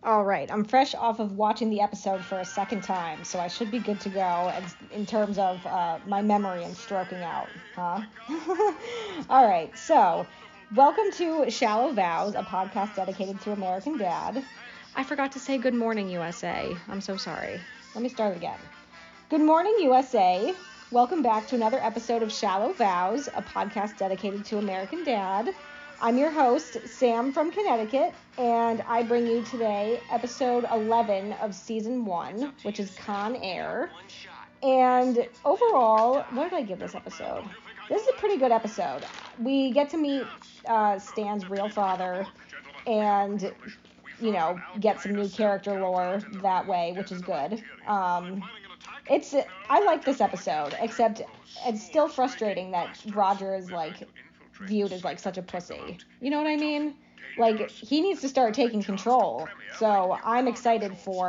All right, I'm fresh off of watching the episode for a second time, so I should be good to go in terms of my memory and stroking out, huh? All right, so welcome to Shallow Vows, a podcast dedicated to American Dad. I forgot to say good morning, USA. I'm so sorry. Let me start again. Good morning, USA. Welcome back to another episode of Shallow Vows, a podcast dedicated to American Dad. I'm your host, Sam from Connecticut, and I bring you today episode 11 of season 1, which is Con Air. And overall, what did I give this episode? This is a pretty good episode. We get to meet Stan's real father and, get some new character lore that way, which is good. I like this episode, except it's still frustrating that Roger is viewed as such a pussy. You know what I mean? He needs to start taking control. So I'm excited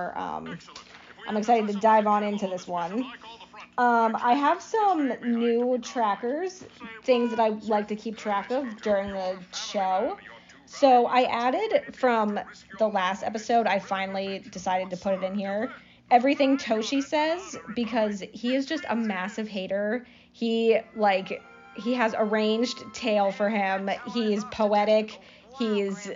to dive on into this one. I have some new trackers, things that I like to keep track of during the show. So I added from the last episode, I finally decided to put it in here, everything Toshi says, because he is just a massive hater. He has arranged tale for him. He's poetic. He's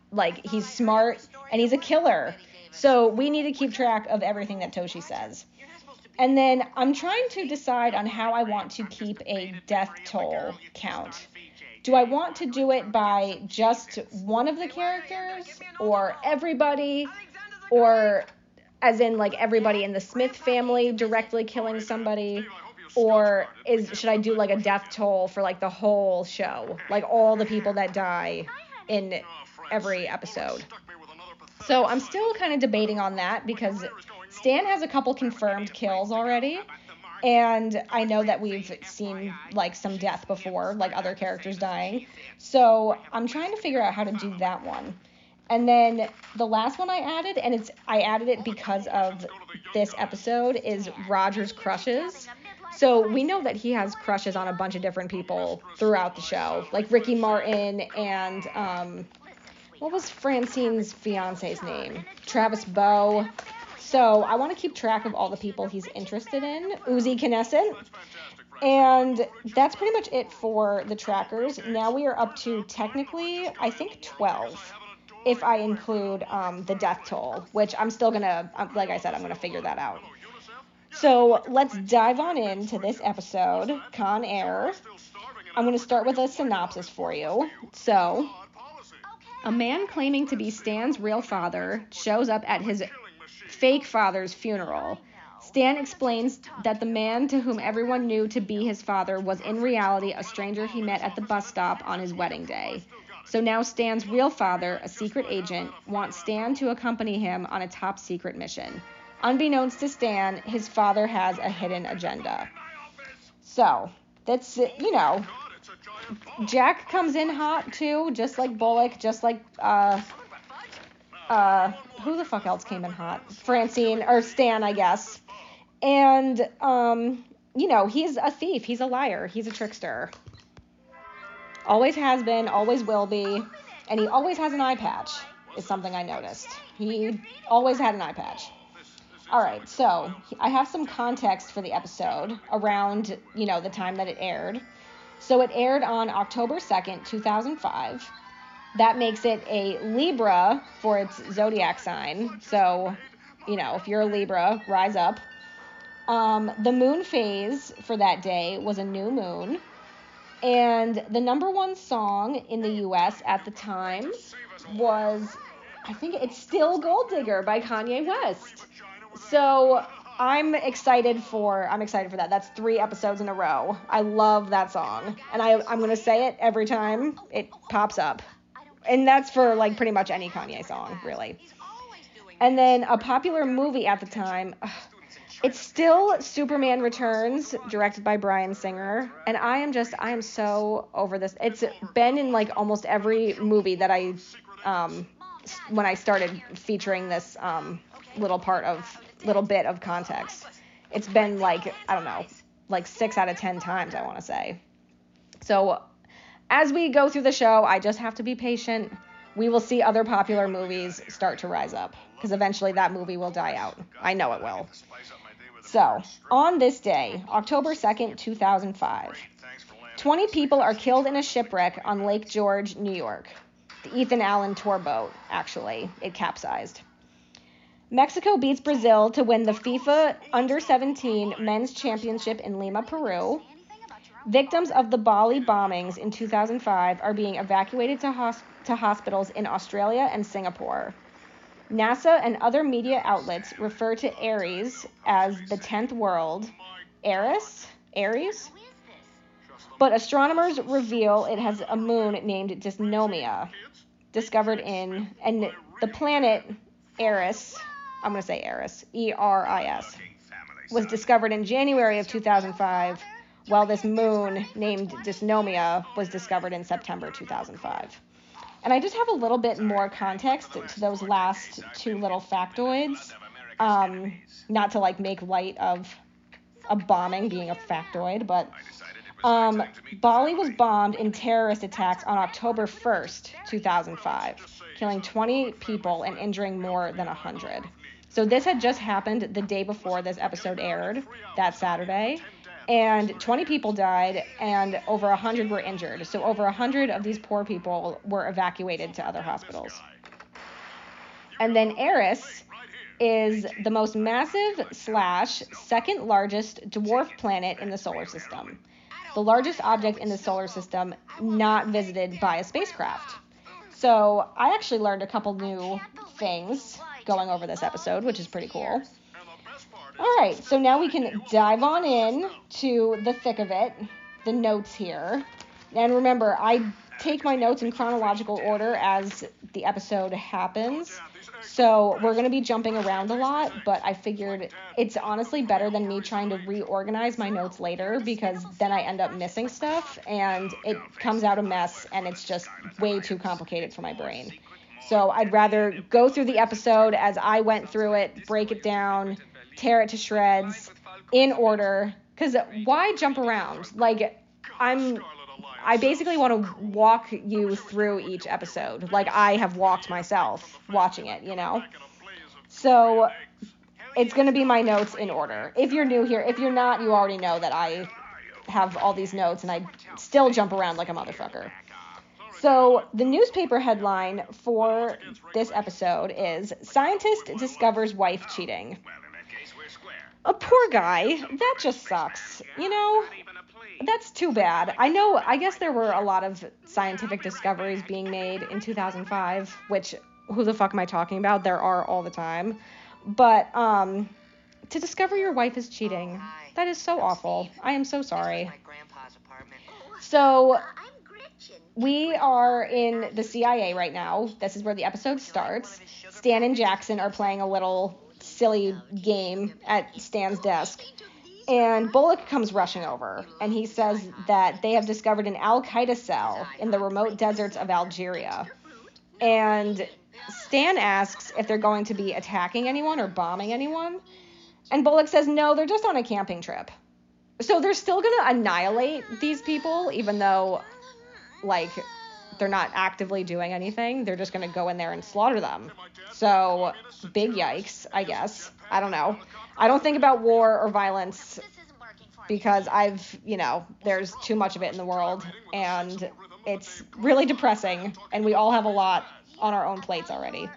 smart, and he's a killer. So we need to keep track of everything that Toshi says. And then I'm trying to decide on how I want to keep a death toll count. Do I want to do it by just one of the characters, or everybody, or as in everybody in the Smith family directly killing somebody? Or should I do a death toll for the whole show? All the people that die in every episode. So I'm still kind of debating on that because Stan has a couple confirmed kills already. And I know that we've seen some death before, other characters dying. So I'm trying to figure out how to do that one. And then the last one I added, and I added it because of this episode, is Roger's crushes. So we know that he has crushes on a bunch of different people throughout the show, like Ricky Martin and what was Francine's fiance's name? Travis Bow. So I want to keep track of all the people he's interested in. Uzi Knesset. And that's pretty much it for the trackers. Now we are up to technically, I think, 12. If I include the death toll, which I'm still going to, like I said, I'm going to figure that out. So let's dive on into this episode, Con Air. I'm going to start with a synopsis for you. So, a man claiming to be Stan's real father shows up at his fake father's funeral. Stan explains that the man to whom everyone knew to be his father was in reality a stranger he met at the bus stop on his wedding day. So now Stan's real father, a secret agent, wants Stan to accompany him on a top secret mission. Unbeknownst to Stan, his father has a hidden agenda. So, that's, Jack comes in hot too, just like Bullock, just like, who the fuck else came in hot? Francine, or Stan, I guess. And, he's a thief, he's a liar, he's a trickster. Always has been, always will be, and he always has an eye patch, is something I noticed. He always had an eye patch. All right, so I have some context for the episode around, the time that it aired. So it aired on October 2nd, 2005. That makes it a Libra for its zodiac sign. So, if you're a Libra, rise up. The moon phase for that day was a new moon. And the number one song in the U.S. at the time was, I think it's still Gold Digger by Kanye West. So I'm excited for that. That's 3 episodes in a row. I love that song. And I'm going to say it every time it pops up. And that's for pretty much any Kanye song, really. And then a popular movie at the time, it's still Superman Returns, directed by Bryan Singer. And I am so over this. It's been in almost every movie that I, when I started featuring this little bit of context. It's been 6 out of 10 times, I want to say. So as we go through the show, I just have to be patient. we will see other popular movies start to rise up, because eventually that movie will die out. I know it will. So, on this day, October 2nd, 2005, 20 people are killed in a shipwreck on Lake George, New York. The Ethan Allen tour boat, actually. It capsized. Mexico beats Brazil to win the FIFA Under-17 Men's Championship in Lima, Peru. Victims of the Bali bombings in 2005 are being evacuated to hospitals in Australia and Singapore. NASA and other media outlets refer to Aries as the 10th world. Aries? But astronomers reveal it has a moon named Dysnomia, discovered in, and the planet Eris, I'm going to say Eris, E-R-I-S, was discovered in January of 2005, while this moon named Dysnomia was discovered in September 2005. And I just have a little bit more context to those last two little factoids, not to like make light of a bombing being a factoid, but Bali was bombed in terrorist attacks on October 1st, 2005, killing 20 people and injuring more than 100. So this had just happened the day before this episode aired, that Saturday, and 20 people died and over 100 were injured. So over 100 of these poor people were evacuated to other hospitals. And then Eris is the most massive / second largest dwarf planet in the solar system. The largest object in the solar system not visited by a spacecraft. So I actually learned a couple new things going over this episode, which is pretty cool. All right, so now we can dive on in to the thick of it, the notes here. And remember, I take my notes in chronological order as the episode happens. So we're going to be jumping around a lot, but I figured it's honestly better than me trying to reorganize my notes later, because then I end up missing stuff and it comes out a mess and it's just way too complicated for my brain. So I'd rather go through the episode as I went through it, break it down, tear it to shreds in order, because why jump around? Like, I basically want to walk you through each episode, like I have walked myself watching it, you know? So it's going to be my notes in order. If you're new here, if you're not, you already know that I have all these notes and I still jump around like a motherfucker. So the newspaper headline for this episode is "Scientist Discovers Wife Cheating." A poor guy. That just sucks. You know, that's too bad. I guess there were a lot of scientific discoveries being made in 2005, which, who the fuck am I talking about? There are all the time. But to discover your wife is cheating, that is so awful. I am so sorry. So we are in the CIA right now. This is where the episode starts. Stan and Jackson are playing a little silly game at Stan's desk. And Bullock comes rushing over, and he says that they have discovered an Al-Qaeda cell in the remote deserts of Algeria. And Stan asks if they're going to be attacking anyone or bombing anyone. And Bullock says no, they're just on a camping trip. So they're still going to annihilate these people, even though, like, they're not actively doing anything. They're just going to go in there and slaughter them. So, big yikes, I guess. I don't know. I don't think about war or violence because there's too much of it in the world, and it's really depressing, and we all have a lot on our own plates already.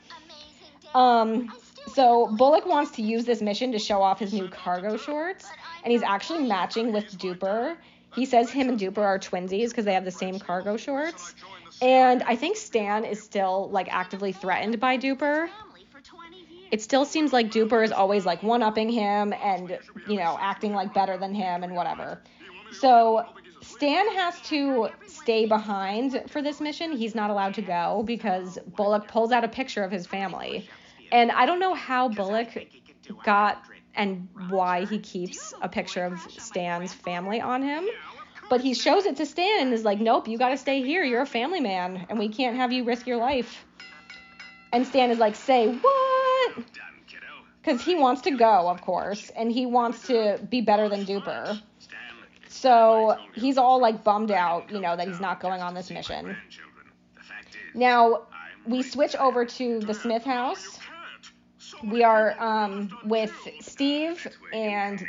So Bullock wants to use this mission to show off his new cargo shorts, and he's actually matching with Duper. He says him and Duper are twinsies because they have the same cargo shorts. And I think Stan is still, like, actively threatened by Duper. It still seems like Duper is always, like, one-upping him and, acting, like, better than him and whatever. So Stan has to stay behind for this mission. He's not allowed to go because Bullock pulls out a picture of his family. And I don't know how Bullock got and why he keeps a picture of Stan's family on him. But he shows it to Stan and is like, nope, you got to stay here. You're a family man, and we can't have you risk your life. And Stan is like, say what? Because he wants to go, of course, and he wants to be better than Duper. So he's all, like, bummed out, that he's not going on this mission. Now, we switch over to the Smith house. We are with Steve and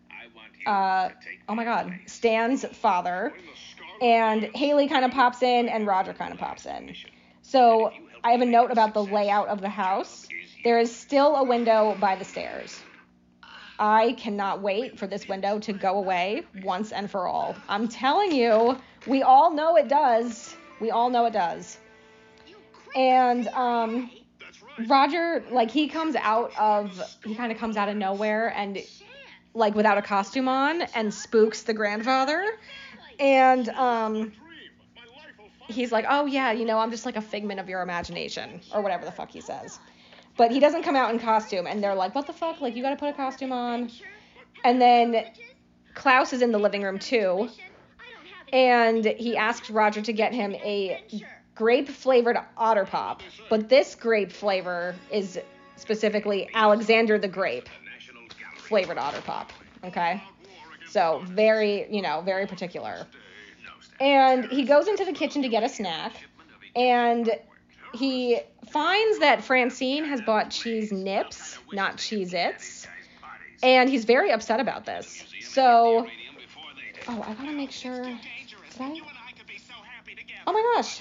Stan's father, and Haley kind of pops in and Roger kind of pops in. So I have a note about the layout of the house. There is still a window by the stairs. I cannot wait for this window to go away once and for all. I'm telling you, we all know it does. We all know it does. And Roger, like, he kind of comes out of nowhere and, like, without a costume on, and spooks the grandfather. And he's like, oh yeah, I'm just like a figment of your imagination, or whatever the fuck he says. But he doesn't come out in costume, and they're like, what the fuck? Like, you gotta put a costume on. And then Klaus is in the living room too, and he asks Roger to get him a grape-flavored Otter Pop. But this grape flavor is specifically Alexander the Grape flavored Otter Pop, okay? So very, very particular. And he goes into the kitchen to get a snack, and he finds that Francine has bought cheese nips, not Cheez-Its, and he's very upset about this. So, I gotta make sure, did I? Oh my gosh.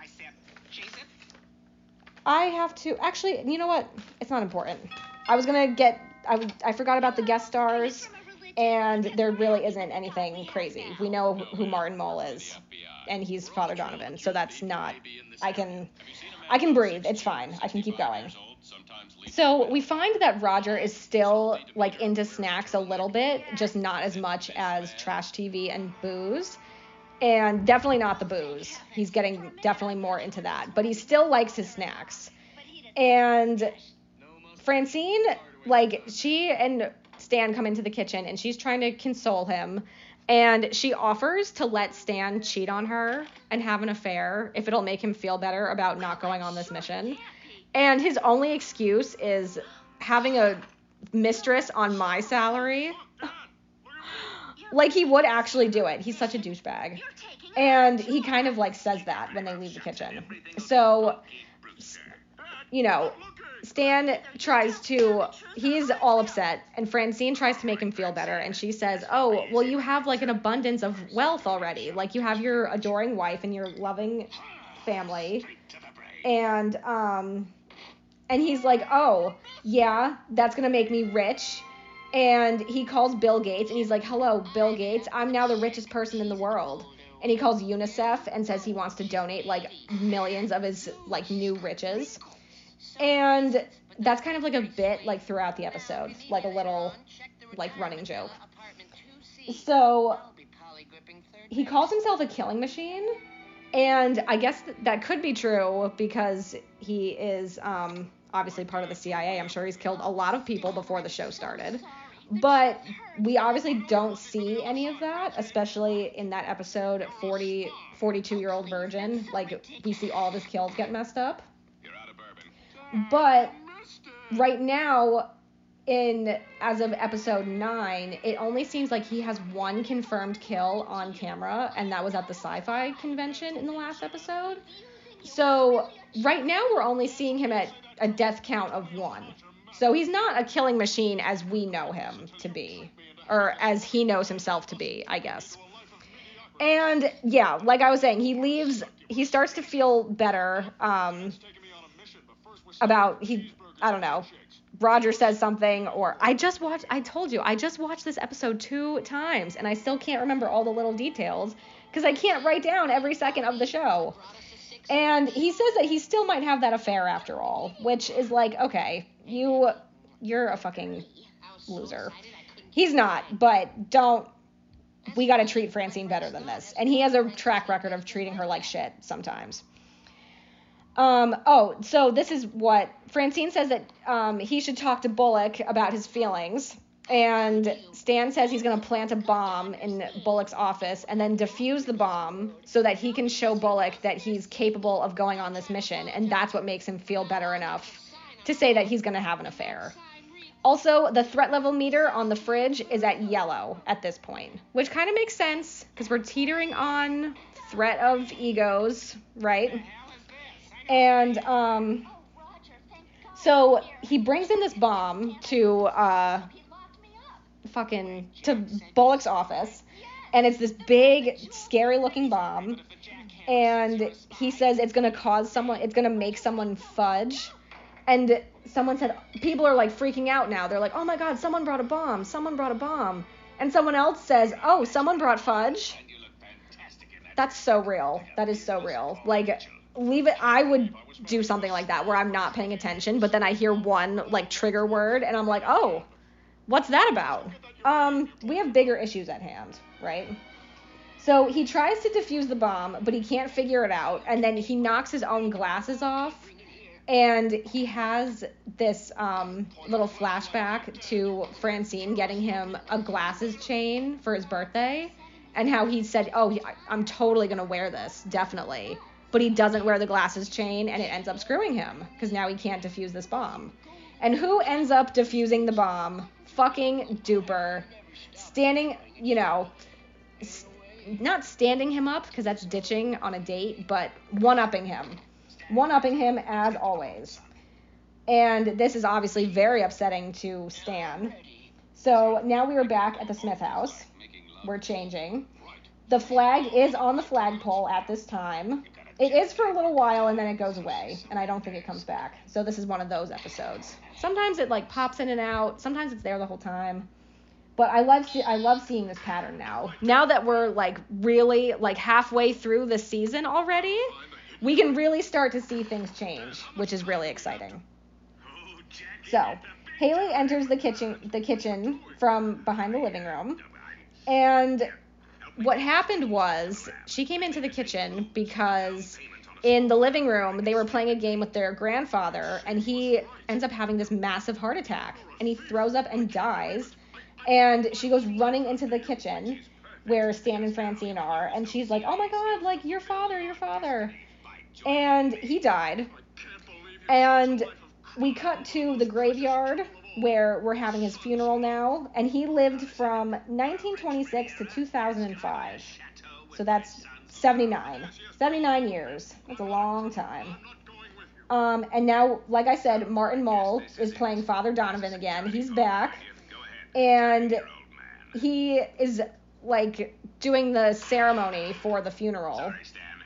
I have to, actually, you know what? It's not important. I forgot about the guest stars, and there really isn't anything crazy. We know who Martin Mull is, and he's Father Donovan, so that's not, I can breathe. It's fine. I can keep going. So we find that Roger is still, like, into snacks a little bit, just not as much as trash TV and booze. And definitely not the booze. He's getting definitely more into that. But he still likes his snacks. And Francine, like, she and Stan come into the kitchen, and she's trying to console him. And she offers to let Stan cheat on her and have an affair if it'll make him feel better about not going on this mission. And his only excuse is having a mistress on my salary. Like, he would actually do it. He's such a douchebag. And he kind of, like, says that when they leave the kitchen. So, Stan he's all upset, and Francine tries to make him feel better, and she says, oh, well, you have, like, an abundance of wealth already. Like, you have your adoring wife and your loving family. And he's like, oh, yeah, that's gonna make me rich. And he calls Bill Gates, and he's like, hello, Bill Gates, I'm now the richest person in the world. And he calls UNICEF and says he wants to donate, like, millions of his, like, new riches. And that's kind of like a bit, like, throughout the episode, like a little, like, running joke. So he calls himself a killing machine, and I guess that could be true because he is obviously part of the CIA. I'm sure he's killed a lot of people before the show started. But we obviously don't see any of that, especially in that episode, 42-year-old virgin. Like, we see all of his kills get messed up. But right now, as of episode 9, it only seems like he has one confirmed kill on camera, and that was at the sci-fi convention in the last episode. So right now we're only seeing him at a death count of 1. So he's not a killing machine as we know him to be, or as he knows himself to be, I guess. And yeah, like I was saying, he starts to feel better I don't know, Roger says something, or I just watched this episode 2 times, and I still can't remember all the little details, because I can't write down every second of the show. And he says that he still might have that affair after all, which is like, okay, you're a fucking loser. He's not, but we gotta treat Francine better than this. And he has a track record of treating her like shit sometimes. So this is what Francine says, that he should talk to Bullock about his feelings, and Stan says he's going to plant a bomb in Bullock's office and then defuse the bomb so that he can show Bullock that he's capable of going on this mission, and that's what makes him feel better enough to say that he's going to have an affair. Also, the threat level meter on the fridge is at yellow at this point, which kind of makes sense because we're teetering on threat of egos, right? And so he brings in this bomb to Bullock's office, and it's this big, scary looking bomb, and he says it's gonna make someone fudge. And someone said, people are like freaking out now. They're like, oh my God, someone brought a bomb. And someone else says, oh, someone brought fudge. That's so real. That is so real. Like, leave it. I would do something like that where I'm not paying attention, but then I hear one like trigger word and I'm like, oh, what's that about? We have bigger issues at hand, right? So he tries to defuse the bomb, but he can't figure it out. And then he knocks his own glasses off. And he has this little flashback to Francine getting him a glasses chain for his birthday, and how he said, oh, I'm totally going to wear this, definitely. But he doesn't wear the glasses chain, and it ends up screwing him, because now he can't defuse this bomb. And who ends up defusing the bomb? Fucking Duper. Standing, not standing him up, because that's ditching on a date, but one-upping him. One-upping him as always. And this is obviously very upsetting to Stan. So now we are back at the Smith house. We're changing. The flag is on the flagpole at this time. It is for a little while and then it goes away. And I don't think it comes back. So this is one of those episodes. Sometimes it like pops in and out. Sometimes it's there the whole time. But I love seeing this pattern now. Now that we're like really like halfway through the season already, we can really start to see things change, which is really exciting. So, Haley enters the kitchen from behind the living room, and what happened was she came into the kitchen because in the living room they were playing a game with their grandfather, and he ends up having this massive heart attack, and he throws up and dies, and she goes running into the kitchen where Stan and Francine are, and she's like, oh my God, like, your father. And he died. And we cut to the graveyard where we're having his funeral now. And he lived from 1926 to 2005. So that's 79. 79 years. That's a long time. And now, like I said, Martin Mull is playing Father Donovan again. He's back. And he is, like, doing the ceremony for the funeral.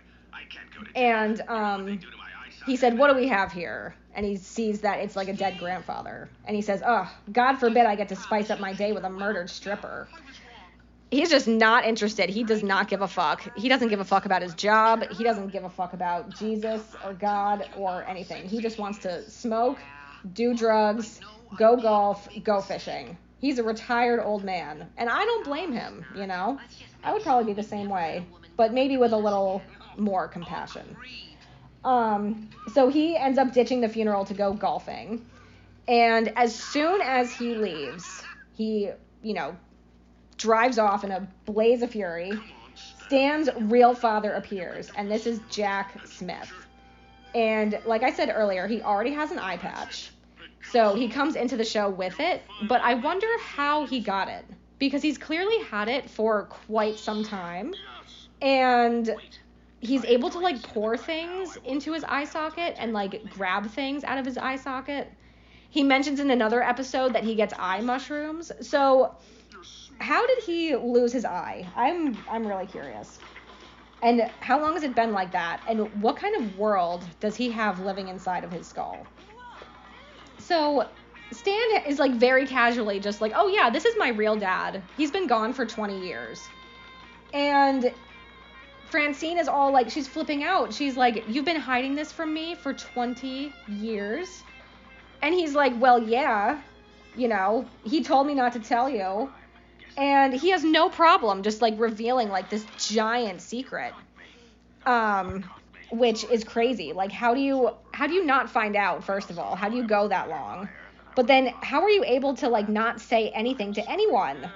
And he said, what do we have here? And he sees that it's like a dead grandfather. And he says, oh, God forbid I get to spice up my day with a murdered stripper. He's just not interested. He does not give a fuck. He doesn't give a fuck about his job. He doesn't give a fuck about Jesus or God or anything. He just wants to smoke, do drugs, go golf, go fishing. He's a retired old man. And I don't blame him, I would probably be the same way. But maybe with a little more compassion. So he ends up ditching the funeral to go golfing. And as soon as he leaves, he, drives off in a blaze of fury. Stan's real father appears, and this is Jack Smith. And like I said earlier, he already has an eye patch. So he comes into the show with it, but I wonder how he got it. Because he's clearly had it for quite some time. And he's able to, like, pour things into his eye socket and, like, grab things out of his eye socket. He mentions in another episode that he gets eye mushrooms. So how did he lose his eye? I'm really curious. And how long has it been like that? And what kind of world does he have living inside of his skull? So Stan is, like, very casually just like, oh, yeah, this is my real dad. He's been gone for 20 years. And Francine is all like, she's flipping out. She's like, you've been hiding this from me for 20 years? And he's like, well, yeah, he told me not to tell you. And he has no problem just, like, revealing, like, this giant secret, which is crazy. Like, how do you not find out, first of all? How do you go that long? But then how are you able to, like, not say anything to anyone?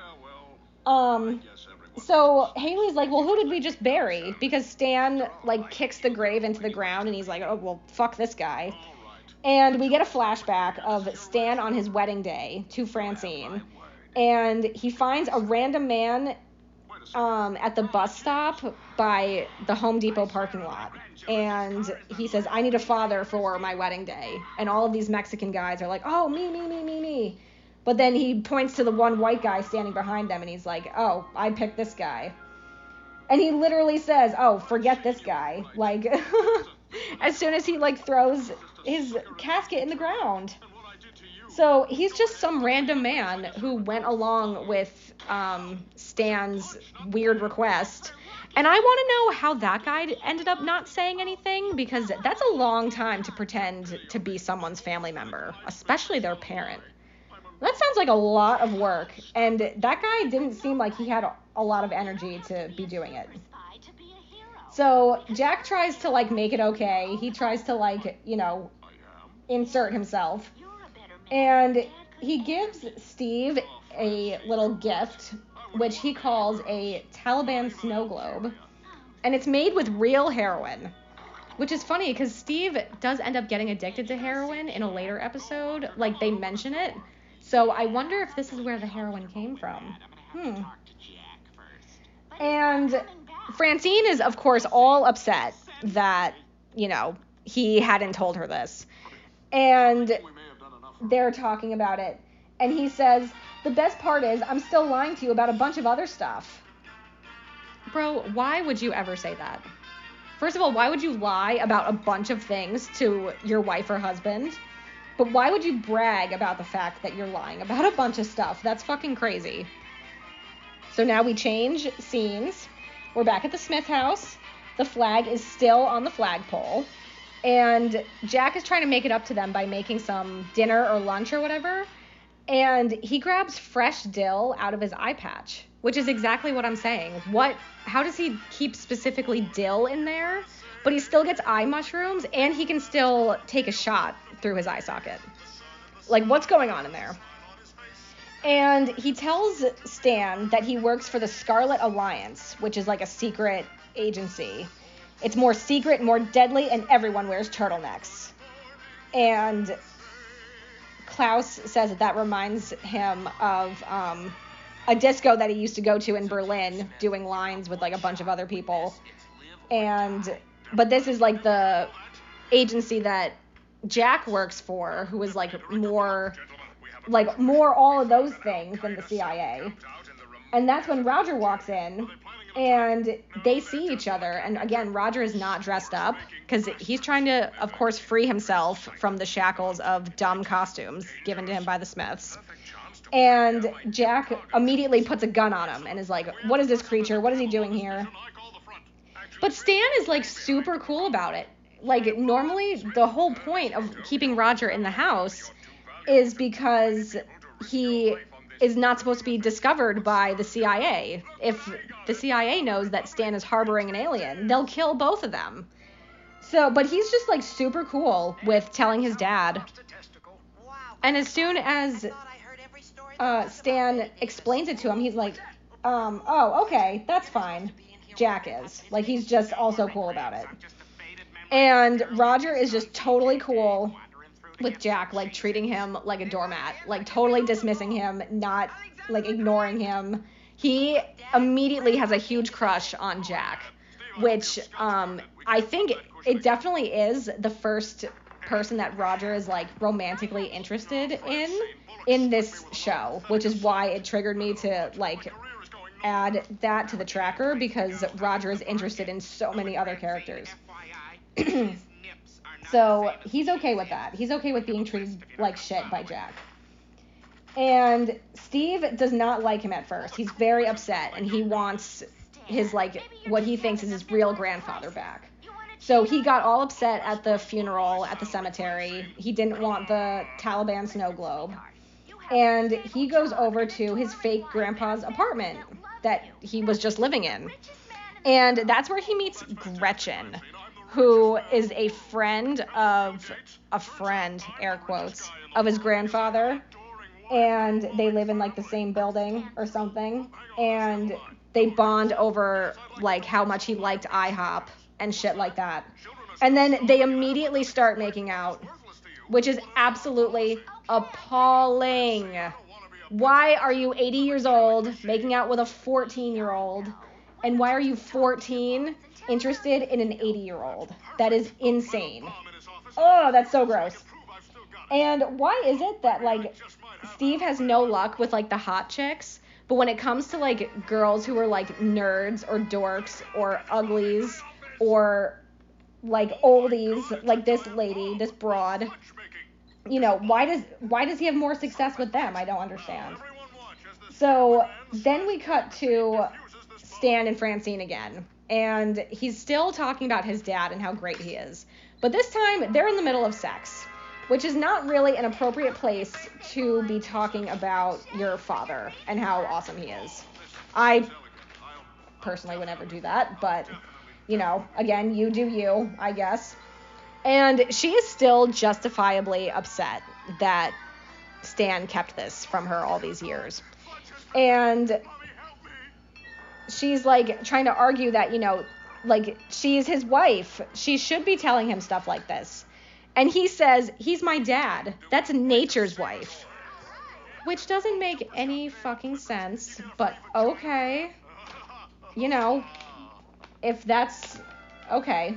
So Haley's like, well, who did we just bury? Because Stan, like, kicks the grave into the ground, and he's like, oh, well, fuck this guy. And we get a flashback of Stan on his wedding day to Francine, and he finds a random man at the bus stop by the Home Depot parking lot. And he says, I need a father for my wedding day. And all of these Mexican guys are like, oh, me. But then he points to the one white guy standing behind them, and he's like, oh, I picked this guy. And he literally says, oh, forget this guy. Like, as soon as he, like, throws his casket in the ground. So he's just some random man who went along with Stan's weird request. And I want to know how that guy ended up not saying anything, because that's a long time to pretend to be someone's family member, especially their parent. That sounds like a lot of work, and that guy didn't seem like he had a lot of energy to be doing it. So Jack tries to, like, make it okay. He tries to, like, you know, insert himself. And he gives Steve a little gift, which he calls a Taliban snow globe. And it's made with real heroin, which is funny because Steve does end up getting addicted to heroin in a later episode. Like, they mention it. So I wonder if this is where the heroin came from. And Francine is, of course, all upset that, you know, he hadn't told her this. And they're talking about it. And he says, the best part is I'm still lying to you about a bunch of other stuff. Bro, why would you ever say that? First of all, why would you lie about a bunch of things to your wife or husband? But why would you brag about the fact that you're lying about a bunch of stuff? That's fucking crazy. So now we change scenes. We're back at the Smith house. The flag is still on the flagpole. And Jack is trying to make it up to them by making some dinner or lunch or whatever. And he grabs fresh dill out of his eye patch, which is exactly what I'm saying. How does he keep specifically dill in there? But he still gets eye mushrooms, and he can still take a shot through his eye socket. Like, what's going on in there? And he tells Stan that he works for the Scarlet Alliance, which is like a secret agency. It's more secret, more deadly, and everyone wears turtlenecks. And Klaus says that reminds him of a disco that he used to go to in Berlin, doing lines with like a bunch of other people. But this is like the agency that Jack works for, who is like more all of those things than the CIA. And that's when Roger walks in, and they see each other. And again, Roger is not dressed up because he's trying to, of course, free himself from the shackles of dumb costumes given to him by the Smiths. And Jack immediately puts a gun on him and is like, what is this creature? What is he doing here? But Stan is like super cool about it. Like, normally the whole point of keeping Roger in the house is because he is not supposed to be discovered by the CIA. If the CIA knows that Stan is harboring an alien, they'll kill both of them. So, but he's just like super cool with telling his dad. And as soon as Stan explains it to him, he's like, oh, okay, that's fine. Jack is. Like, he's just also cool about it. And Roger is just totally cool with Jack, like, treating him like a doormat, like, totally dismissing him, not, like, ignoring him. He immediately has a huge crush on Jack, which I think it definitely is the first person that Roger is, like, romantically interested in this show, which is why it triggered me to, like, add that to the tracker, because Roger is interested in so many other characters. So he's okay with that. He's okay with being treated like shit by Jack. And Steve does not like him at first. He's very upset, and he wants his, like, what he thinks is his real grandfather back. So he got all upset at the funeral at the cemetery. He didn't want the Taliban snow globe. And he goes over to his fake grandpa's apartment that he was just living in. And that's where he meets Gretchen, who is a friend, air quotes, of his grandfather. And they live in, like, the same building or something. And they bond over, like, how much he liked IHOP and shit like that. And then they immediately start making out, which is absolutely appalling. Why are you 80 years old making out with a 14-year-old? And why are you 14 interested in an 80-year-old? That is insane. Oh, that's so gross. And why is it that, like, Steve has no luck with, like, the hot chicks, but when it comes to, like, girls who are, like, nerds or dorks or uglies or, like, oldies, like this lady, this broad, you know, why does he have more success with them? I don't understand. So then we cut to Stan and Francine again, and he's still talking about his dad and how great he is. But this time, they're in the middle of sex, which is not really an appropriate place to be talking about your father and how awesome he is. I personally would never do that, but, you know, again, you do you, I guess. And she is still justifiably upset that Stan kept this from her all these years. And she's, like, trying to argue that, you know, like, she's his wife. She should be telling him stuff like this. And he says, he's my dad. That's nature's wife. Which doesn't make any fucking sense, but okay. You know, if that's okay.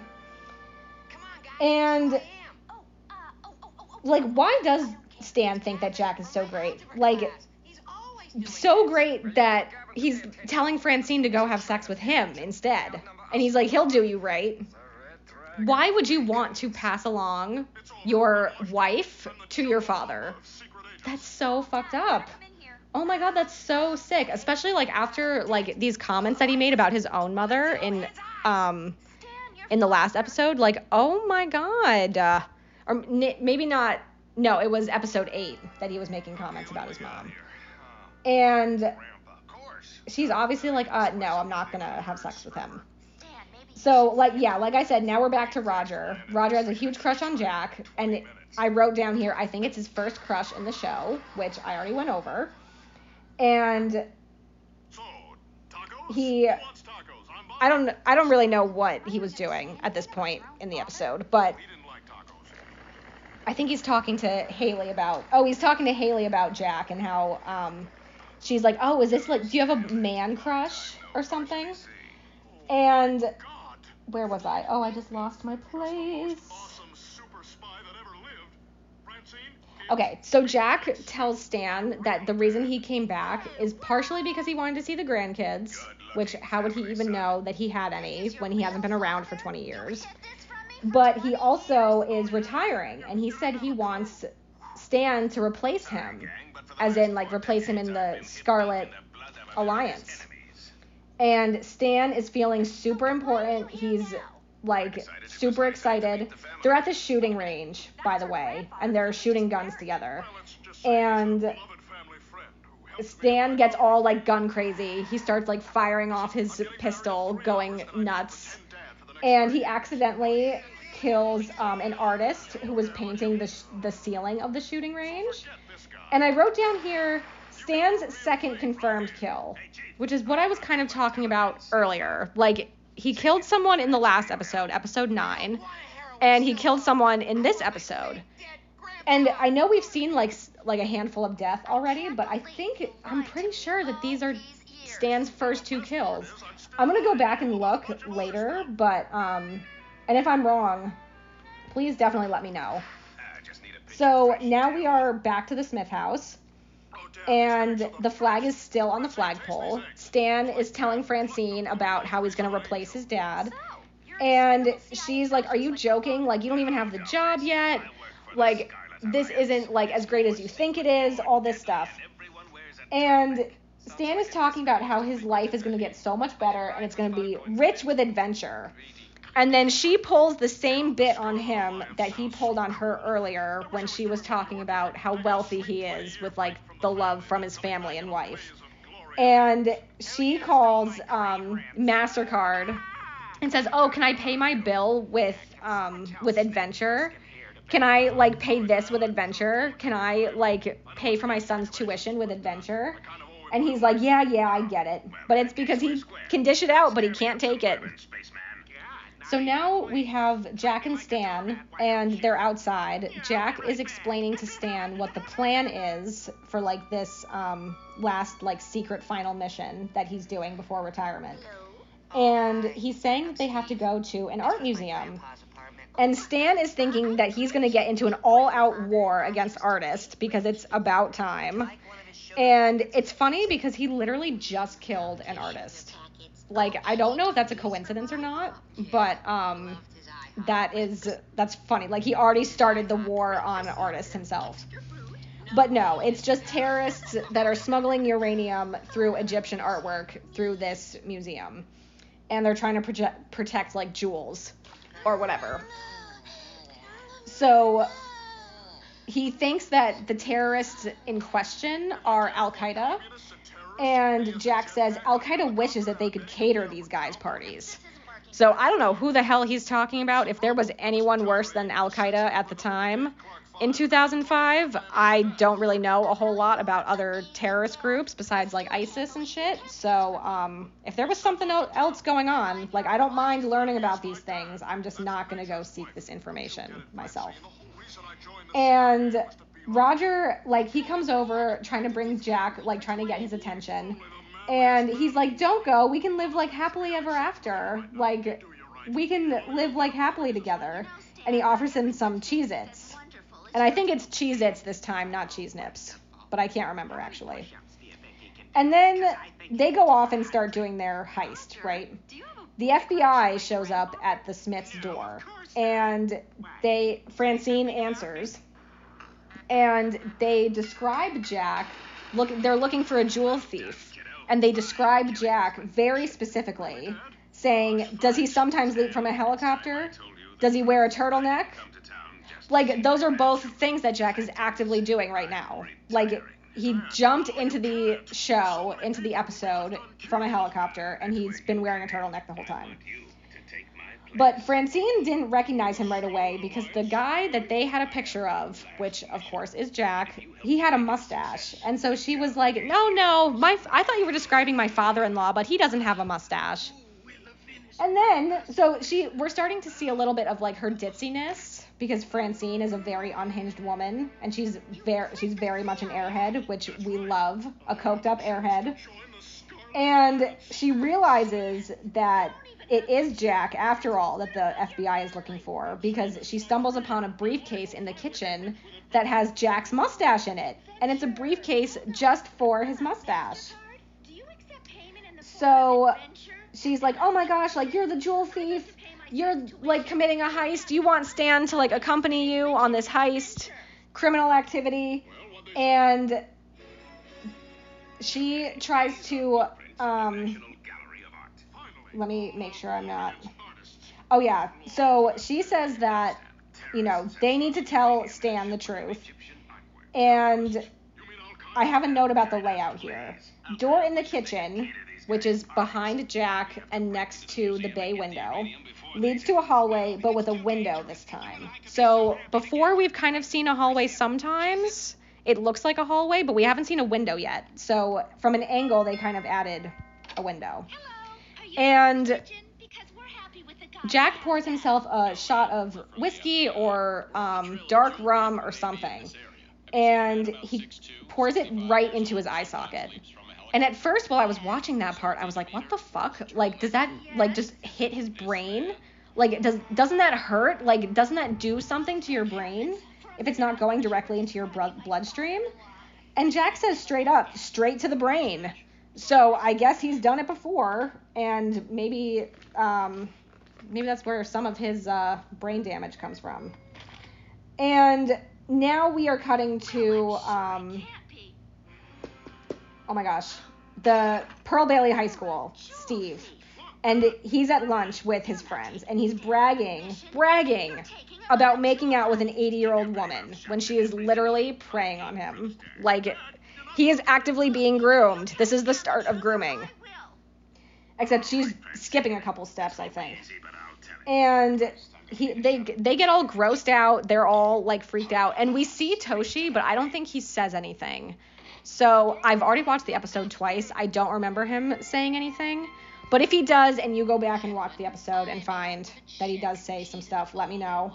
And, like, why does Stan think that Jack is so great? Like, so great that he's telling Francine to go have sex with him instead. And he's like, he'll do you right. Why would you want to pass along your wife to your father? That's so fucked up. Oh my God, that's so sick. Especially, like, after, like, these comments that he made about his own mother in the last episode. Like, oh my God. Or maybe not. No, it was episode 8 that he was making comments about his mom. And she's obviously like, no, I'm not going to have sex with him. So, like, yeah, like I said, now we're back to Roger. Roger has a huge crush on Jack, and I wrote down here, I think it's his first crush in the show, which I already went over. And I don't really know what he was doing at this point in the episode, but I think he's talking to Haley about Jack and how she's like, oh, is this, like, do you have a man crush or something? And where was I? Oh, I just lost my place. Okay, so Jack tells Stan that the reason he came back is partially because he wanted to see the grandkids, which how would he even know that he had any when he hasn't been around for 20 years? But he also is retiring, and he said he wants Stan to replace him, as in, like, replace him in the Scarlet Alliance. And Stan is feeling super important. He's, like, super excited. They're at the shooting range, by the way, and they're shooting guns together. And Stan gets all, like, gun crazy. He starts, like, firing off his pistol, going nuts. And he accidentally kills an artist who was painting the ceiling of the shooting range. And I wrote down here Stan's second confirmed kill, which is what I was kind of talking about earlier. Like, he killed someone in the last episode, episode 9, and he killed someone in this episode. And I know we've seen, like a handful of death already, but I'm pretty sure that these are Stan's first 2 kills. I'm going to go back and look later, but, and if I'm wrong, please definitely let me know. So now we are back to the Smith house, and the flag is still on the flagpole. Stan is telling Francine about how he's going to replace his dad, and she's like, are you joking? Like, you don't even have the job yet. Like, this isn't, like, as great as you think it is, all this stuff. And Stan is talking about how his life is going to get so much better, and it's going to be rich with adventure. And then she pulls the same bit on him that he pulled on her earlier when she was talking about how wealthy he is with, like, the love from his family and wife. And she calls MasterCard and says, oh, can I pay my bill with adventure? Can I, like, pay this with adventure? Can I, like, pay for my son's tuition with adventure? And he's like, yeah, I get it. But it's because he can dish it out, but he can't take it. So now we have Jack and Stan, and they're outside. Jack is explaining to Stan what the plan is for, like, this last, like, secret final mission that he's doing before retirement. And he's saying that they have to go to an art museum. And Stan is thinking that he's going to get into an all-out war against artists because it's about time. And it's funny because he literally just killed an artist. Like, I don't know if that's a coincidence or not, but that's funny. Like, he already started the war on artists himself. But no, it's just terrorists that are smuggling uranium through Egyptian artwork through this museum. And they're trying to protect, like, jewels or whatever. So he thinks that the terrorists in question are Al-Qaeda. And Jack says Al-Qaeda wishes that they could cater these guys' parties. So I don't know who the hell he's talking about. If there was anyone worse than Al-Qaeda at the time in 2005, I don't really know a whole lot about other terrorist groups besides, like, ISIS and shit. So if there was something else going on, like, I don't mind learning about these things. I'm just not going to go seek this information myself. And Roger, like, he comes over trying to bring Jack, like, trying to get his attention. And he's like, don't go. We can live, like, happily ever after. Like, we can live, like, happily together. And he offers him some Cheez-Its. And I think it's Cheez-Its this time, not Cheese Nips. But I can't remember, actually. And then they go off and start doing their heist, right? The FBI shows up at the Smiths' door. And Francine answers. And they describe Jack, they're looking for a jewel thief, and they describe Jack very specifically, saying, does he sometimes leap from a helicopter? Does he wear a turtleneck? Like, those are both things that Jack is actively doing right now. Like, he jumped into the show, into the episode from a helicopter, and he's been wearing a turtleneck the whole time. But Francine didn't recognize him right away because the guy that they had a picture of, which of course is Jack, he had a mustache. And so she was like, no, I thought you were describing my father-in-law, but he doesn't have a mustache. And then, so we're starting to see a little bit of, like, her ditziness because Francine is a very unhinged woman and she's very much an airhead, which we love, a coked up airhead. And she realizes that it is Jack, after all, that the FBI is looking for, because she stumbles upon a briefcase in the kitchen that has Jack's mustache in it. And it's a briefcase just for his mustache. So she's like, oh my gosh, like, you're the jewel thief. You're, like, committing a heist. You want Stan to, like, accompany you on this heist, criminal activity. And she tries to... let me make sure I'm not... Oh, yeah. So she says that, you know, they need to tell Stan the truth. And I have a note about the layout here. Door in the kitchen, which is behind Jack and next to the bay window, leads to a hallway, but with a window this time. So before, we've kind of seen a hallway sometimes. It looks like a hallway, but we haven't seen a window yet. So from an angle, they kind of added a window. And Jack pours himself a shot of whiskey or dark rum or something. And he pours it right into his eye socket. And at first, while I was watching that part, I was like, what the fuck? Like, does that, like, just hit his brain? Like, doesn't that hurt? Like, doesn't that do something to your brain if it's not going directly into your bloodstream? And Jack says straight up, straight to the brain. So I guess he's done it before, and maybe that's where some of his brain damage comes from. And now we are cutting to, oh my gosh, the Pearl Bailey High School, Steve. And he's at lunch with his friends, and he's bragging about making out with an 80-year-old woman when she is literally preying on him. Like, he is actively being groomed. This is the start of grooming. Except she's skipping a couple steps, I think. And they get all grossed out. They're all, like, freaked out. And we see Toshi, but I don't think he says anything. So I've already watched the episode twice. I don't remember him saying anything. But if he does and you go back and watch the episode and find that he does say some stuff, let me know.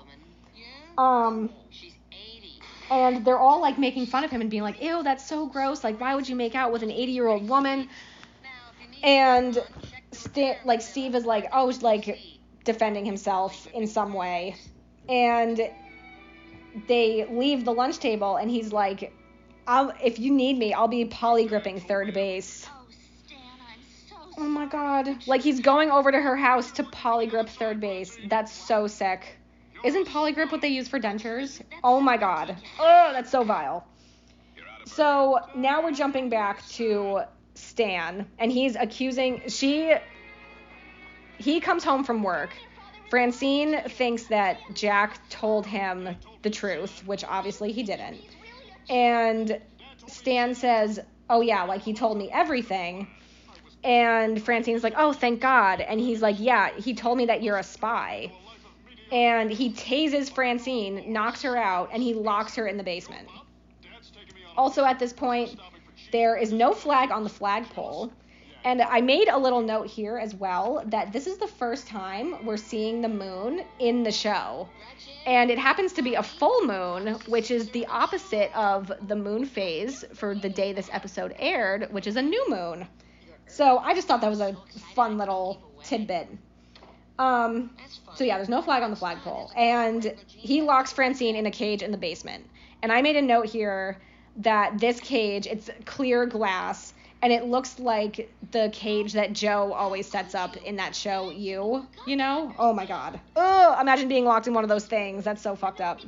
And they're all like making fun of him and being like, ew, that's so gross. Like, why would you make out with an 80-year-old woman? And Steve is like, oh, like defending himself in some way. And they leave the lunch table and he's like, if you need me, I'll be polygripping third base. Oh my God. Like, he's going over to her house to polygrip third base. That's so sick. Isn't polygrip what they use for dentures? Oh my God. Oh, that's so vile. So now we're jumping back to Stan, and he's accusing, he comes home from work. Francine thinks that Jack told him the truth, which obviously he didn't. And Stan says, oh yeah, like he told me everything. And Francine's like, oh, thank God. And he's like, yeah, he told me that you're a spy. And he tases Francine, knocks her out, and he locks her in the basement. Also at this point, there is no flag on the flagpole. And I made a little note here as well that this is the first time we're seeing the moon in the show. And it happens to be a full moon, which is the opposite of the moon phase for the day this episode aired, which is a new moon. So I just thought that was a fun little tidbit. So yeah, there's no flag on the flagpole. And he locks Francine in a cage in the basement. And I made a note here that this cage, it's clear glass, and it looks like the cage that Joe always sets up in that show, You know? Oh my God. Ugh, imagine being locked in one of those things. That's so fucked up.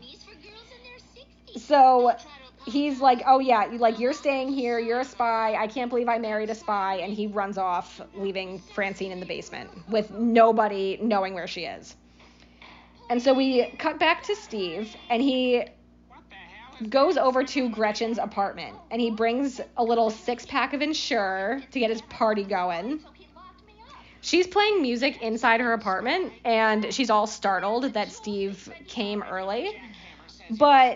So he's like, oh yeah, like you're staying here, you're a spy, I can't believe I married a spy, and he runs off, leaving Francine in the basement with nobody knowing where she is. And so we cut back to Steve, and he goes over to Gretchen's apartment, and he brings a little 6-pack of Ensure to get his party going. She's playing music inside her apartment, and she's all startled that Steve came early. But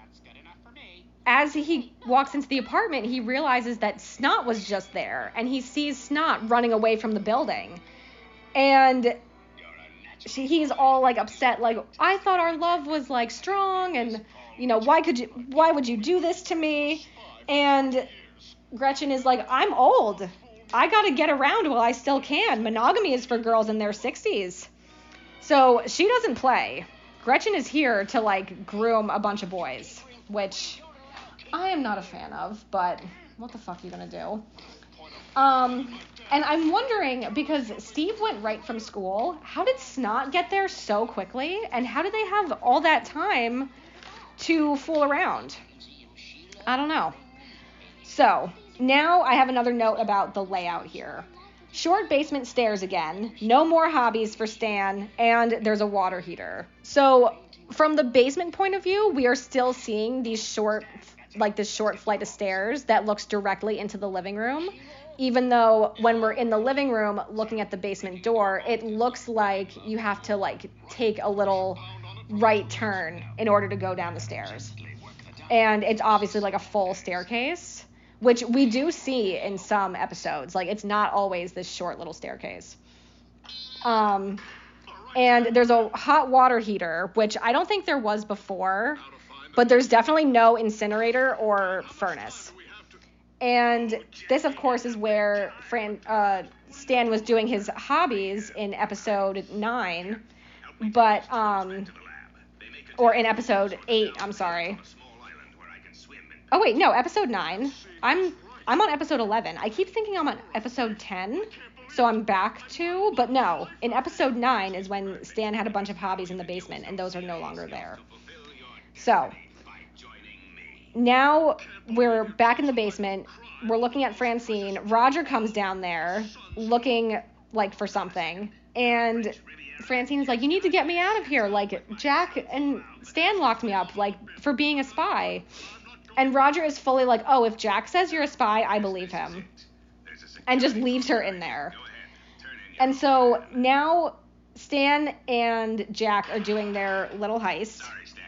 as he walks into the apartment, he realizes that Snot was just there, and he sees Snot running away from the building. And he's all like upset, like, I thought our love was like strong, and why would you do this to me? And Gretchen is like, I'm old. I gotta get around while I still can. Monogamy is for girls in their 60s. So she doesn't play. Gretchen is here to like groom a bunch of boys, which I am not a fan of, but what the fuck are you gonna do? And I'm wondering, because Steve went right from school, how did Snot get there so quickly? And how did they have all that time to fool around? I don't know. So now I have another note about the layout here. Short basement stairs again, no more hobbies for Stan, and there's a water heater. So from the basement point of view, we are still seeing this short flight of stairs that looks directly into the living room. Even though when we're in the living room looking at the basement door, it looks like you have to like take a little right turn in order to go down the stairs. And it's obviously like a full staircase, which we do see in some episodes. Like, it's not always this short little staircase. And there's a hot water heater, which I don't think there was before, but there's definitely no incinerator or furnace. And this, of course, is where Stan was doing his hobbies in episode 9, but, or in episode 8, I'm sorry. Oh, wait, no, episode 9. I'm on episode 11. I keep thinking I'm on episode 10, so I'm back to, but no, in episode 9 is when Stan had a bunch of hobbies in the basement, and those are no longer there. So now we're back in the basement. We're looking at Francine. Roger comes down there looking like for something. And Francine's like, you need to get me out of here. Like, Jack and Stan locked me up, like, for being a spy. And Roger is fully like, oh, if Jack says you're a spy, I believe him. And just leaves her in there. And so now Stan and Jack are doing their little heist.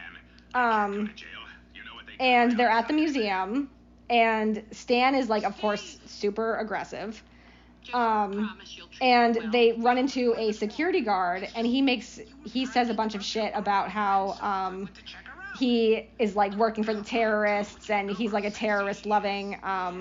And they're at the museum, and Stan is, like, of course, super aggressive. And they run into a security guard, and he says a bunch of shit about how he is like working for the terrorists, and he's like a terrorist loving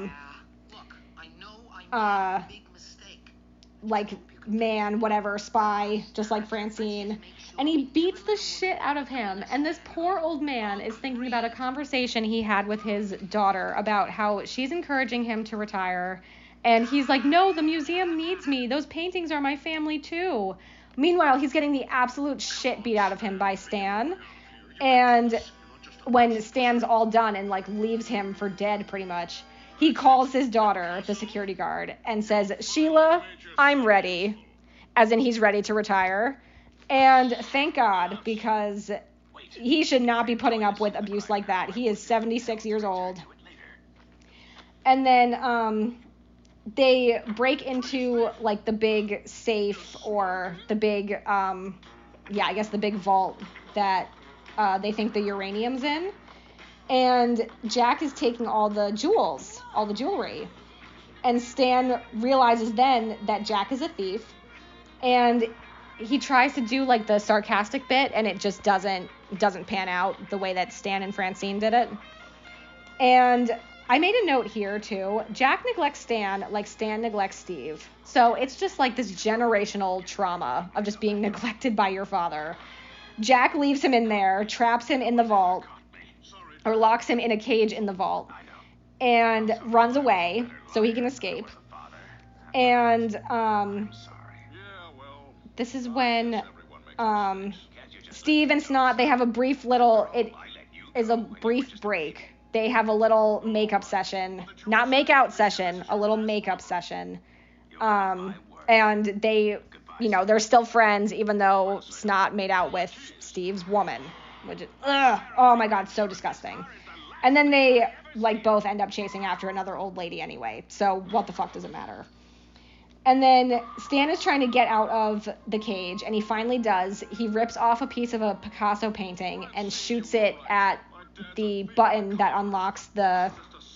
like man, whatever, spy, just like Francine. And he beats the shit out of him. And this poor old man is thinking about a conversation he had with his daughter about how she's encouraging him to retire. And he's like, no, the museum needs me. Those paintings are my family too. Meanwhile, he's getting the absolute shit beat out of him by Stan. And when Stan's all done and like leaves him for dead pretty much, he calls his daughter, the security guard, and says, Sheila, I'm ready. As in he's ready to retire. And thank God, because he should not be putting up with abuse like that. He is 76 years old. And then they break into like the big safe, or the big, I guess the big vault that they think the uranium's in. And Jack is taking all the jewels, all the jewelry. And Stan realizes then that Jack is a thief. And he tries to do like the sarcastic bit, and it just doesn't pan out the way that Stan and Francine did it. And I made a note here too. Jack neglects Stan like Stan neglects Steve. So it's just like this generational trauma of just being neglected by your father. Jack leaves him in there, traps him in the vault, or locks him in a cage in the vault, and runs away so he can escape. And this is when Steve and Snot, they have a brief little, it is a brief break. They have a little makeup session, not make-out session, a little makeup session. And they, they're still friends, even though Snot made out with Steve's woman, which is, oh my God, so disgusting. And then they, like, both end up chasing after another old lady anyway, so what the fuck does it matter? And then Stan is trying to get out of the cage, and he finally does. He rips off a piece of a Picasso painting and shoots it at the button that unlocks the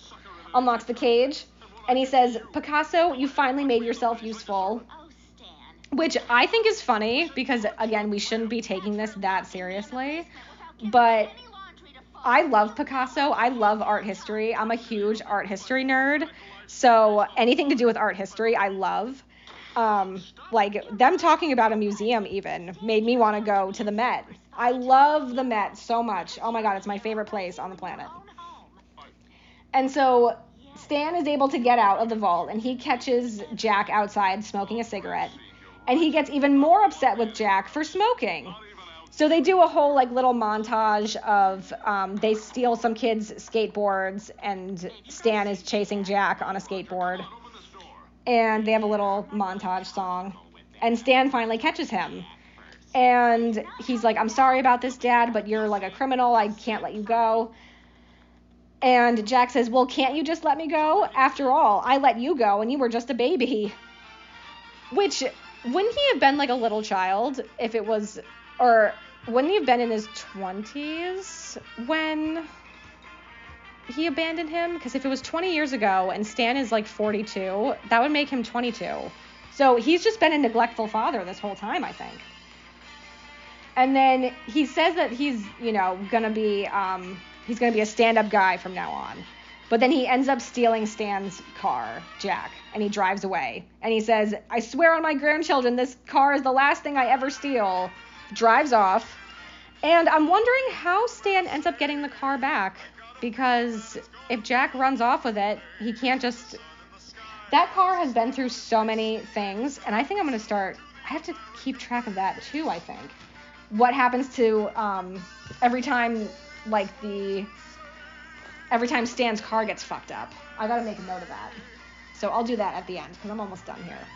cage. And he says, Picasso, you finally made yourself useful. Which I think is funny, because, again, we shouldn't be taking this that seriously. But I love Picasso. I love art history. I'm a huge art history nerd. So anything to do with art history, I love. Like, them talking about a museum even made me want to go to the Met. I love the Met so much. Oh my God, it's my favorite place on the planet. And so Stan is able to get out of the vault, and he catches Jack outside smoking a cigarette. And he gets even more upset with Jack for smoking. So they do a whole like little montage of they steal some kids' skateboards, and Stan is chasing Jack on a skateboard. And they have a little montage song. And Stan finally catches him. And he's like, I'm sorry about this, Dad, but you're like a criminal. I can't let you go. And Jack says, well, can't you just let me go? After all, I let you go, and you were just a baby. Which, wouldn't he have been like a little child if it was, or wouldn't he have been in his 20s when he abandoned him? Because if it was 20 years ago and Stan is like 42, that would make him 22. So he's just been a neglectful father this whole time, I think. And then he says that he's, gonna be a stand-up guy from now on. But then he ends up stealing Stan's car, Jack, and he drives away. And he says, I swear on my grandchildren, this car is the last thing I ever steal. Drives off. And I'm wondering how Stan ends up getting the car back. Because if Jack runs off with it, he can't just... That car has been through so many things. And I think I'm going to start... I have to keep track of that too, I think. What happens to every time Stan's car gets fucked up. I gotta make a note of that. So I'll do that at the end, because I'm almost done here.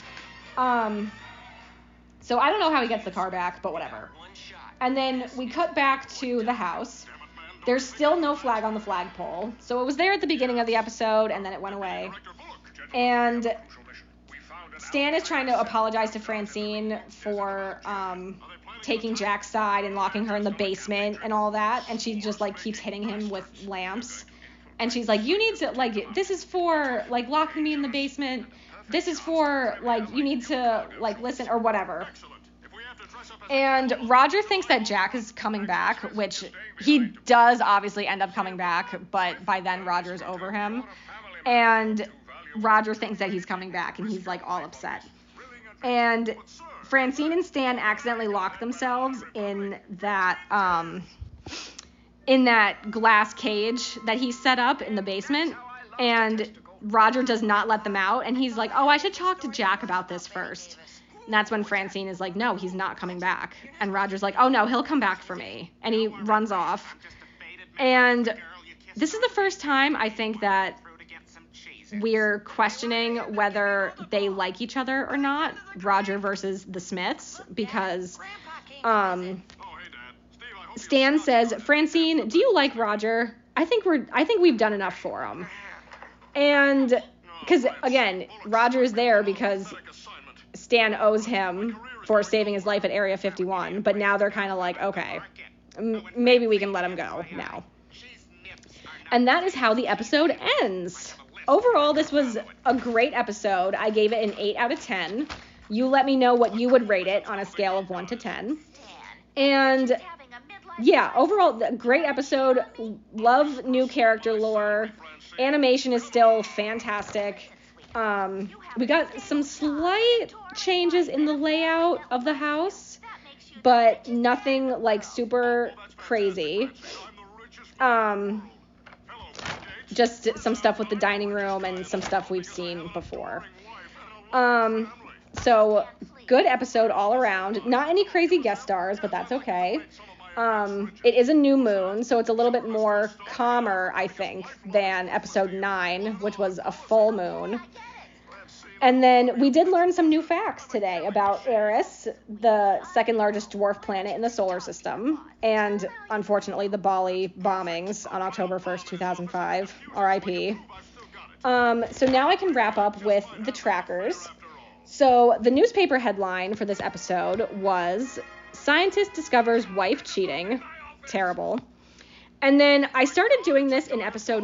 So I don't know how he gets the car back, but whatever. And then we cut back to the house. There's still no flag on the flagpole. So it was there at the beginning of the episode, and then it went away. And Stan is trying to apologize to Francine for taking Jack's side and locking her in the basement and all that, and she just like keeps hitting him with lamps, and she's like, you need to, like, this is for like locking me in the basement. this is for, like, you need to, like, listen or whatever. And Roger thinks that Jack is coming back, which he does obviously end up coming back, but by then Roger's over him. And Roger thinks that he's coming back, and he's, like, all upset. And Francine and Stan accidentally lock themselves in that glass cage that he set up in the basement, and Roger does not let them out, and he's like, oh, I should talk to Jack about this first. And that's when Francine is like, no, he's not coming back. And Roger's like, oh, no, he'll come back for me. And he runs off. And this is the first time I think that we're questioning whether they like each other or not, Roger versus the Smiths, because Stan says, Francine, do you like Roger? I think we've done enough for him. And because, again, Roger's there because Stan owes him for saving his life at Area 51, but now they're kind of like, okay, maybe we can let him go now. And that is how the episode ends. Overall, this was a great episode. I gave it an 8 out of 10. You let me know what you would rate it on a scale of 1 to 10. And yeah, overall, great episode. Love new character lore. Animation is still fantastic. We got some slight changes in the layout of the house, but nothing like super crazy. Just some stuff with the dining room and some stuff we've seen before. So good episode all around. Not any crazy guest stars, but that's okay. It is a new moon, so it's a little bit more calmer, I think, than episode 9, which was a full moon. And then we did learn some new facts today about Eris, the second largest dwarf planet in the solar system, and unfortunately the Bali bombings on October 1st, 2005, RIP. So now I can wrap up with the trackers. So the newspaper headline for this episode was, Scientist discovers wife cheating. Terrible. And then I started doing this in episode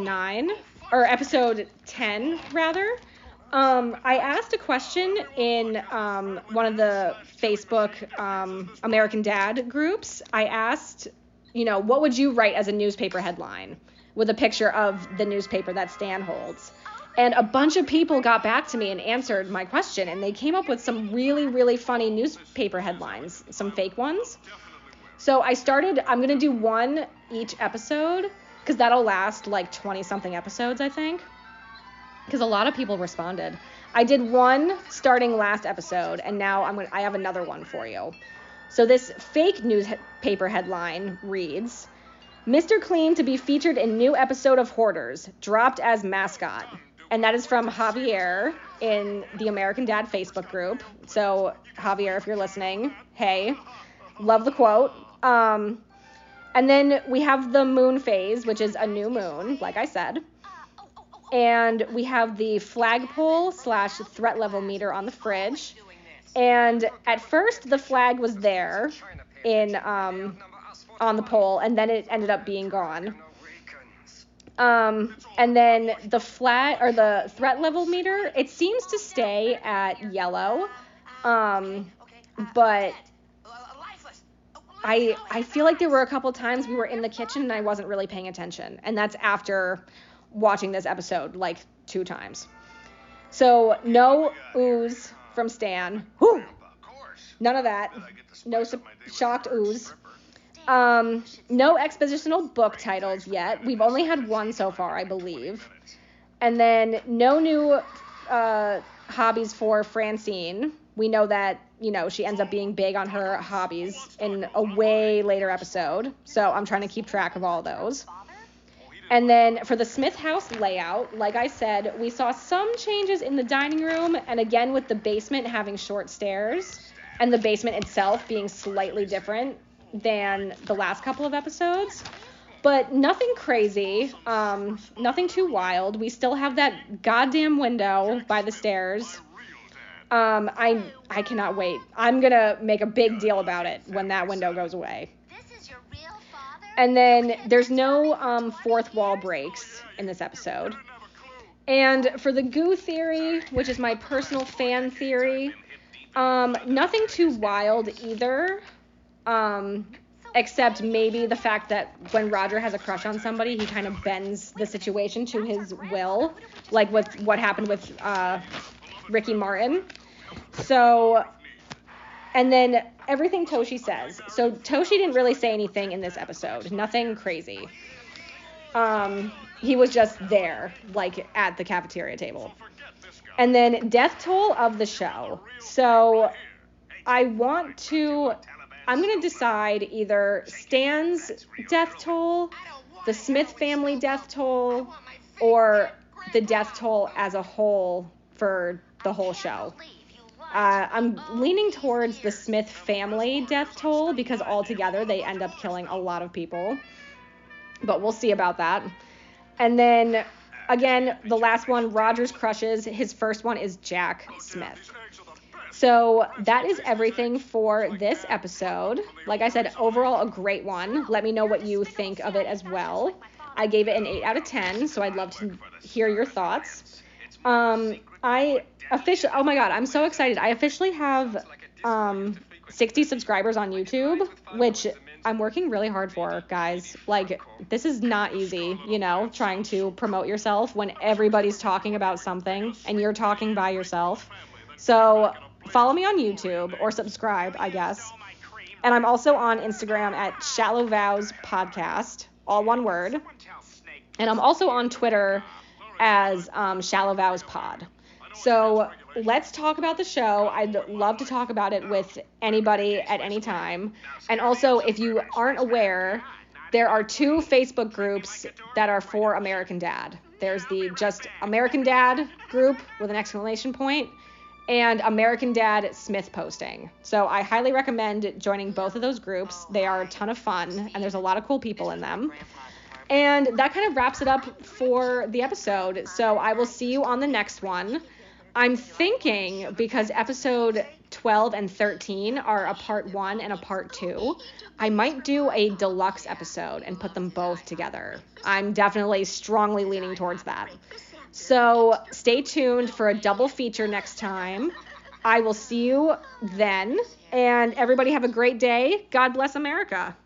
10, rather. I asked a question in one of the Facebook American Dad groups. I asked, what would you write as a newspaper headline with a picture of the newspaper that Stan holds? And a bunch of people got back to me and answered my question, and they came up with some really, really funny newspaper headlines, some fake ones. So I'm going to do one each episode, because that'll last like 20-something episodes, I think, because a lot of people responded. I did one starting last episode, and now I have another one for you. So this fake newspaper headline reads, Mr. Clean to be featured in new episode of Hoarders, dropped as mascot. And that is from Javier in the American Dad Facebook group. So, Javier, if you're listening, hey, love the quote. And then we have the moon phase, which is a new moon, like I said. And we have the flagpole / threat level meter on the fridge. And at first, the flag was there on the pole, and then it ended up being gone. And then the flag or the threat level meter, it seems to stay at yellow. But I feel like there were a couple times we were in the kitchen and I wasn't really paying attention. And that's after watching this episode like 2 times. So no ooze from Stan. Whew. None of that. No shocked ooze. No expositional book titles yet. We've only had one so far, I believe. And then no new hobbies for Francine. We know that, she ends up being big on her hobbies in a way later episode. So I'm trying to keep track of all those. And then for the Smith house layout, like I said, we saw some changes in the dining room, and again with the basement having short stairs and the basement itself being slightly different than the last couple of episodes, but nothing crazy, nothing too wild. We still have that goddamn window by the stairs. I cannot wait. I'm gonna make a big deal about it when that window goes away. And then there's no fourth wall breaks in this episode. And for the goo theory, which is my personal fan theory, nothing too wild either, except maybe the fact that when Roger has a crush on somebody, he kind of bends the situation to his will, like with what happened with Ricky Martin. So, and then everything Toshi says. So Toshi didn't really say anything in this episode, nothing crazy. He was just there, like at the cafeteria table. And then death toll of the show. So I'm going to decide either Stan's death toll, the Smith family death toll, or the death toll as a whole for the whole show. I'm leaning towards the Smith family death toll because altogether they end up killing a lot of people. But we'll see about that. And then, again, the last one, Roger's crushes. His first one is Jack Smith. So that is everything for this episode. Like I said, overall a great one. Let me know what you think of it as well. I gave it an 8 out of 10, so I'd love to hear your thoughts. Oh my God, I'm so excited. I officially have 60 subscribers on YouTube, which I'm working really hard for, guys. Like, this is not easy, trying to promote yourself when everybody's talking about something and you're talking by yourself. So follow me on YouTube or subscribe, I guess. And I'm also on Instagram at Shallow Vows Podcast, all one word. And I'm also on Twitter as Shallow Vows Pod. So let's talk about the show. I'd love to talk about it with anybody at any time. And also, if you aren't aware, there are 2 Facebook groups that are for American Dad. There's the just American Dad group with an exclamation point and American Dad Smith posting. So I highly recommend joining both of those groups. They are a ton of fun and there's a lot of cool people in them. And that kind of wraps it up for the episode. So I will see you on the next one. I'm thinking, because episode 12 and 13 are a part 1 and a part 2, I might do a deluxe episode and put them both together. I'm definitely strongly leaning towards that. So stay tuned for a double feature next time. I will see you then. And everybody have a great day. God bless America.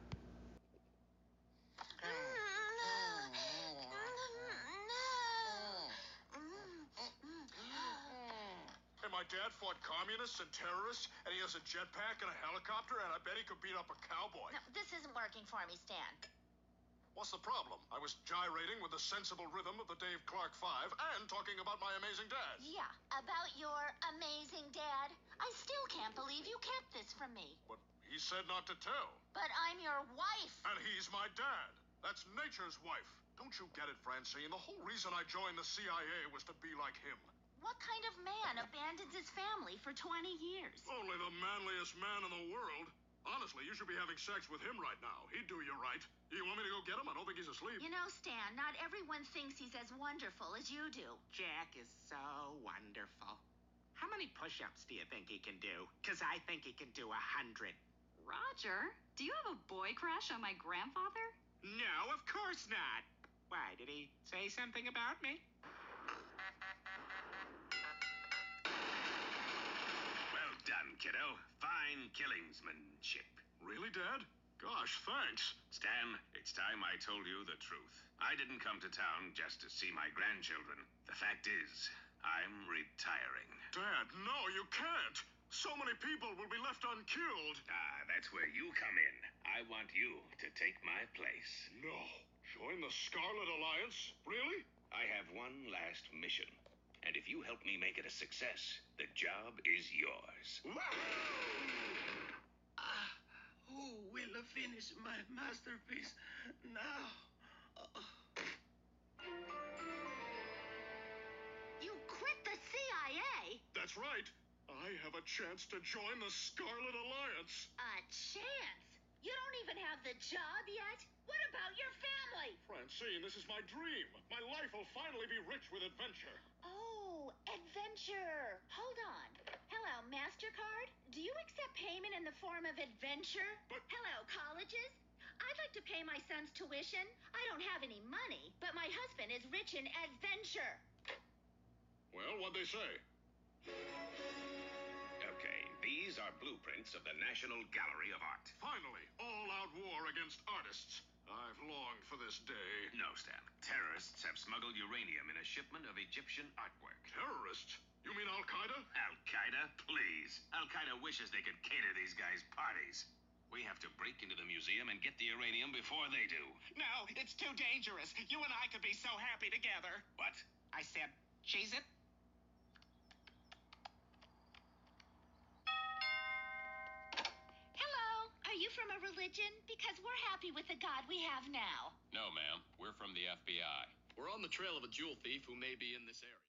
My dad fought communists and terrorists, and he has a jetpack and a helicopter, and I bet he could beat up a cowboy. No, this isn't working for me, Stan. What's the problem? I was gyrating with the sensible rhythm of the Dave Clark 5 and talking about my amazing dad. Yeah, about your amazing dad. I still can't believe you kept this from me. But he said not to tell. But I'm your wife. And he's my dad. That's nature's wife. Don't you get it, Francine? The whole reason I joined the CIA was to be like him. What kind of man abandons his family for 20 years? Only the manliest man in the world. Honestly, you should be having sex with him right now. He'd do you right. You want me to go get him? I don't think he's asleep. You know, Stan, not everyone thinks he's as wonderful as you do. Jack is so wonderful. How many push-ups do you think he can do? Because I think he can do 100. Roger, do you have a boy crush on my grandfather? No, of course not. Why, did he say something about me? Well done, kiddo. Fine killingsmanship. Really, Dad? Gosh, thanks. Stan, it's time I told you the truth. I didn't come to town just to see my grandchildren. The fact is, I'm retiring. Dad, no, you can't. So many people will be left unkilled. Ah, that's where you come in. I want you to take my place. No. Join the Scarlet Alliance? Really? I have one last mission. And if you help me make it a success, the job is yours. Who will finish my masterpiece now? You quit the CIA? That's right. I have a chance to join the Scarlet Alliance. A chance? You don't even have the job yet? What about your family? Francine, this is my dream. My life will finally be rich with adventure. Oh, adventure. Hold on. Hello, MasterCard? Do you accept payment in the form of adventure? But- Hello, colleges? I'd like to pay my son's tuition. I don't have any money, but my husband is rich in adventure. Well, what'd they say? Okay, these are blueprints of the National Gallery of Art. Finally, all-out war against artists. I've longed for this day. No, Stan. Terrorists have smuggled uranium in a shipment of Egyptian artwork. Terrorists? You mean Al-Qaeda? Al-Qaeda? Please. Al-Qaeda wishes they could cater these guys' parties. We have to break into the museum and get the uranium before they do. No, it's too dangerous. You and I could be so happy together. What? I said, cheese it. Hello. Are you from a religion? Because we're happy with the God we have now. No, ma'am. We're from the FBI. We're on the trail of a jewel thief who may be in this area.